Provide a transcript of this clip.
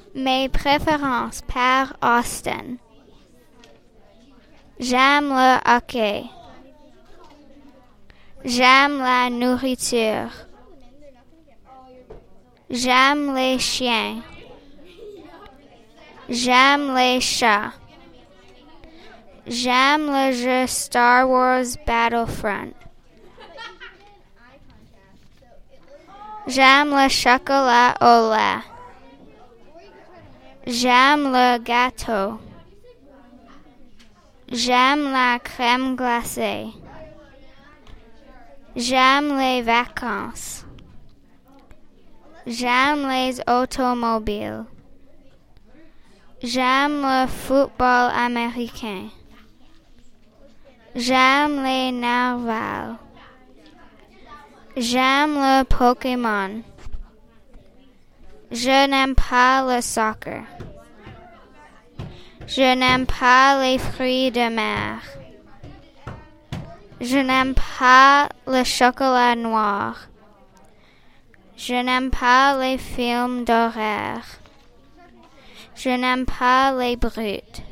Mes préférences par Austin. J'aime le hockey. J'aime la nourriture. J'aime les chiens. J'aime les chats. J'aime le jeu Star Wars Battlefront. J'aime le chocolat au lait. J'aime le gâteau. J'aime la crème glacée. J'aime les vacances. J'aime les automobiles. J'aime le football américain. J'aime les narvals. J'aime le Pokémon. Je n'aime pas le soccer. Je n'aime pas les fruits de mer. Je n'aime pas le chocolat noir. Je n'aime pas les films d'horreur. Je n'aime pas les brutes.